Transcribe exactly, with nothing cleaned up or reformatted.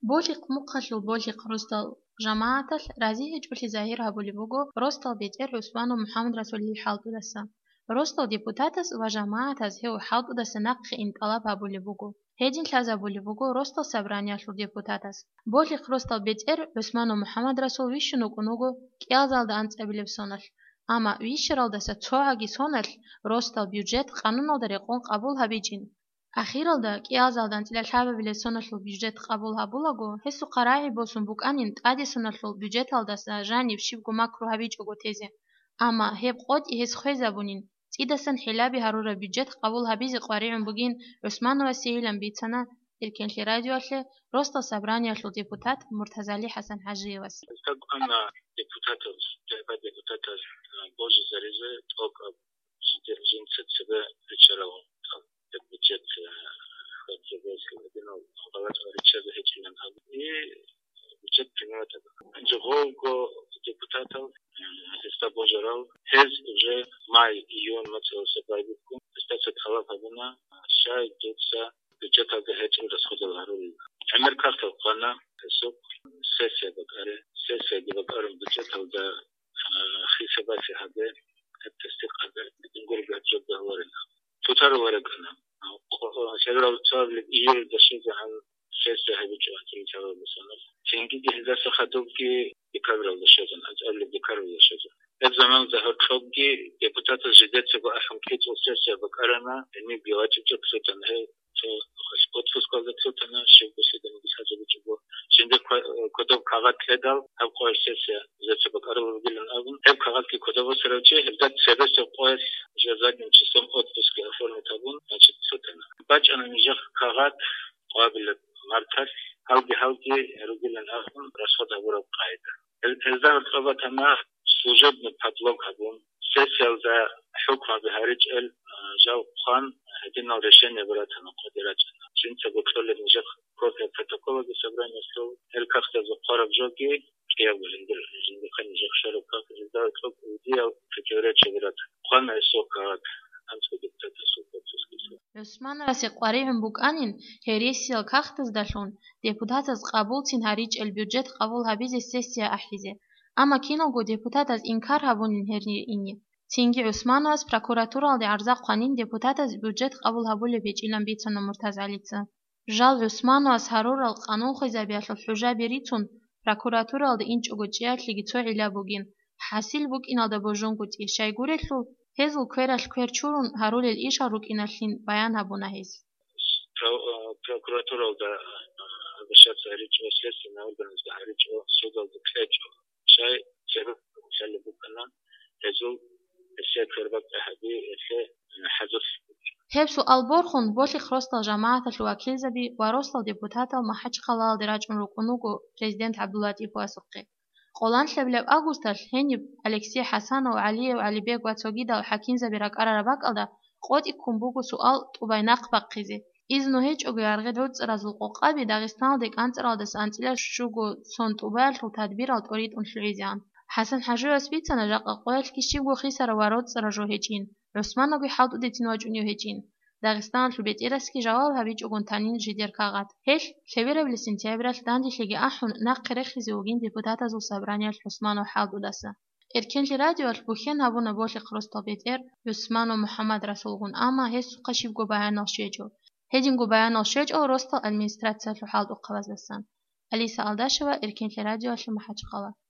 بوليق مقتل بوليق رستل جماعة رازيه جولي ظاهرها بوليبوغو رستل بيتر عثمان محمد رسول الله حالت دسا رستل ديبوتاتس وجماعة هو حالت دسا نق انقلابها بوليبوغو هيدين ثلاثة بوليبوغو رستل سبرانيا شو ديبوتاتس بوليق رستل بيتر عثمان محمد رسول ويشنو كونوغو كيازال دا انت ابليب سونل اما ويشرال دسا تسوعاگي سونل رستل بيوجيت قانون دريقون قبولها بيجين أخيرا دا كيازالدان تلا الحابة بلا سونالو بيجيت قبولها بولاغو هسو قراعي بوسون بوك أنين تادي سونالو بيجيت هالداسا جاني بشيبغو ماكرو هبيجوغو تيزي أما هيب قوتي هس خويزا بونين تيدسن حلابي هارورا بيجيت قبولها بيزي قواريعن بوغين عثمان وسيلان بيتسانا إلكن لي راديو أشلي روستا سابرانيا شلو ديبوتات مرتزالي حسن حاجي وس أنا ديبوتاتوس جايبا ديبوتاتوس بوجي زريزة توك جين ستسبة ريتشاراو بجد خدمات المدينة وغلط ريتشارد هيجينا هذه بجد كنوات جوهو كو ديبوتاتو هستا بوجراو هز وجه ماي يون مثلا سبايبكم هستا ستخلف هذنا شاي جوتسا بجد هذا هيجين رسخد الهرول عمر كارتو قانا هسوق سيسي بقارة سيسي بقارة بجد هذا خيسة باسي هذا التصديق هذا نقول بجد هورنا فتر ورقنا شجرة الصار لإير دشيز عن سياسة هذه جواتي شجرة بسنة تنجي هذا سخدوكي بكبر الشجن أجل بكبر الشجن الزمان ظهر خبجي ديبوتات الجديد سبوا أحم كيت وسياسة بكرنا إني بيواجب جكسوتن هي خشبت فسكال جكسوتن شيء بسيطة نبيسها جبوا شندك كتب كاغات كدال هم قوي سياسة زي سبكارو بيلن أبن هم كاغات كي كتب سرچه هبدت سبب سقوس جزاك من جسم أوت فسكال أفرن تابون أجد سوتنا باج أنا نجح كاغات قابل مركز هل بهالجي رجلن أبن رشفت أبورا قاعدة الإنسان الخبط أنا سوجد من بطلق هبون سياسة ذا حكم بهارج ال جو خان هدينا ورشين نبراتنا قدرات جنس بكل نجح كوفي بروتوكول بسبران يسلو الكخت زقارب جوكي كيا ولندر جندي خن نجح شرب كاف إذا تلوك وديا فكرة شبرات خان يسوكات عثمان راسي قريب بوك أنين هريسيال كختز داشون ديبوتات از قبول تين هاريج البيوجيت قبول هبيز السيسيا أحليزي أما كينو جو ديبوتات از إنكار هبونين هرني إني تينجي عثمان راس براكوراتورال دي عرضا قانين ديبوتات از بيوجيت قبول هبول بيج إلان بيتسن مرتز عليتسن جال عثمان راس هارور القانون خيزا بياش الحجة بريتون براكوراتورال دي إنج أغجيات لغيتو علا بوغين حاسيل بوك إنا دا بوجون قوتي شايقوريتلو هزل كويرش كويرشورون هارول الإيشا روك إنالين بيان هبونا هز. براكوراتورال دا بشات هاريج وسلس ناول بنز هاريج سودال دكتاتو شاي سبب مسألة بكنا هزل السيد كربك أحدي إثنى حذف. هبسو البورخون بولي خروستال جماعة الوكيل زبي وروستال ديبوتاتا ومحج خلال دراج روكونوغو بريزيدنت عبد اللطيف واسقي. قولان لبلب أغسطس هنيب أليكسي حسن وعلي وعلي بيك واتسوغيدا وحكيم زبيرك أرارباك ألدا قوت إكون بوغو سؤال طبيناق بقيزي إذنو هيج أغو يارغد هدس رازل قوقابي داغستان ديك أنترال دس أنتلا شوغو سون طوبال وتدبير التوريد أنشلعيزيان حسن حجو يسبيت سنجاق قويل كيشيبو خيسر وارود سراجو هيجين عثمان أغو حاضو ديتين واجونيو هيجين داغستان لبيت إرسكي جواب هبيج أغون تانين جدير كاغات هيش شبيرة بلسنتيابرات داندي شلقي أحون ناق رخي زوغين ديبوتاتا زو سابرانيا عثمان وحاضو داسا إركن لراديو البوخين هبونا بولي خروستو بيت إر عثمان ومحمد رسولغون أما هيسو قشيب جو بيان الشيجو هيدين جو بيان الشيجو روستو المينستراتسا لحاضو قواز داسان أليسا ألداشوا إركن لراديو الشمحاج قوا